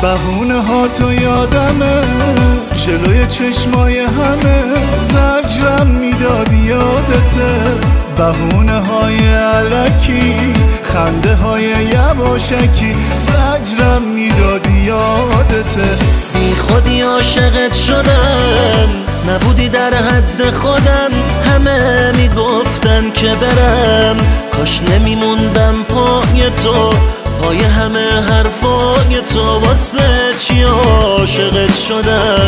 بهونه ها تو یادمه، جلوی چشمای همه زجرم میدادی یادته. بهونه های علکی، خنده های یواشکی زجرم میدادی یادته. بی خودی عاشقت شدم، نبودی در حد خودم. همه میگفتن که برم، کاش نمیموندم پای تو، پای همه حرفای تو. واسه چی عاشقت شدم؟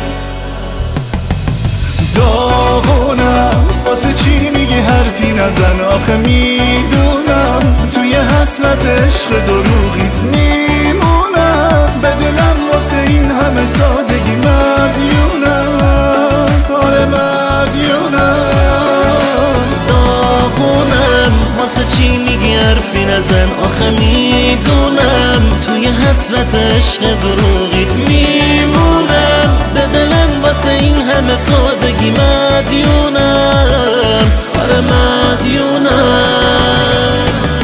داغونم، واسه چی میگی حرفی نزن؟ آخه میدونم توی حسرت عشق دروغیت میمونم. به دلم واسه این همه سادگی مدیونم، آره مدیونم. داغونم، واسه چی میگی حرفی نزن؟ آخه میدونم توی حسرت عشق دروغیت میمونم. به دلم واسه این همه سادگی مدیونم، آره مدیونم.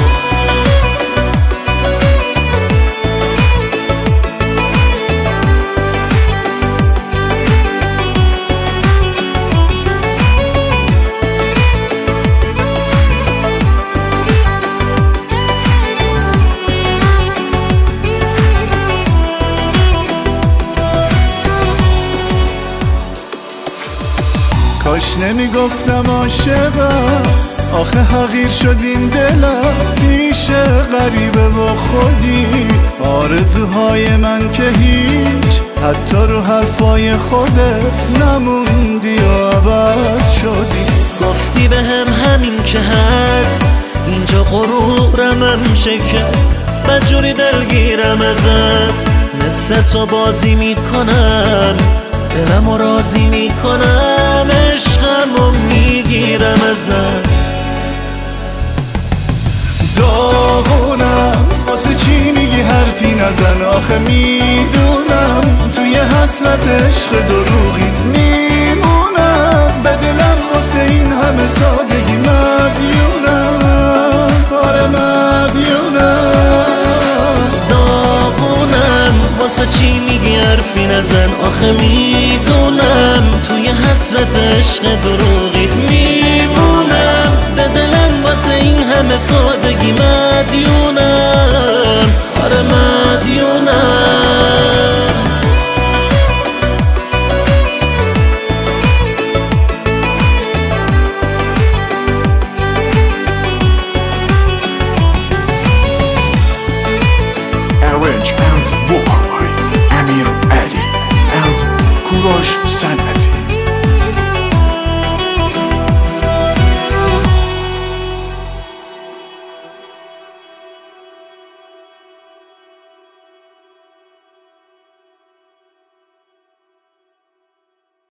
کاش نمیگفتم عاشقم، آخه حقیر شد این دلم پیش غریبه با خودی. آرزوهای من که هیچ، حتی رو حرفای خودت نموندی و عوض شدی. گفتی به همین که هست، اینجا غرورم شکست. بدجوری دلگیرم ازت، مثل تو بازی میکنم، دلمو راضی میکنم، عشقمو میگیرم ازت. داغونم، واسه چی میگی حرفی نزن؟ آخه میدونم توی حسرت عشق دروغیت میمونم. به دلم واسه این همه سادگی مدیونم، آره مدیونم. داغونم، واسه چی میگی حرفی نزن؟ آخه میدونم توی حسرت عشق دروغیت میمونم. به دلم واسه این همه سادگی مدیونم.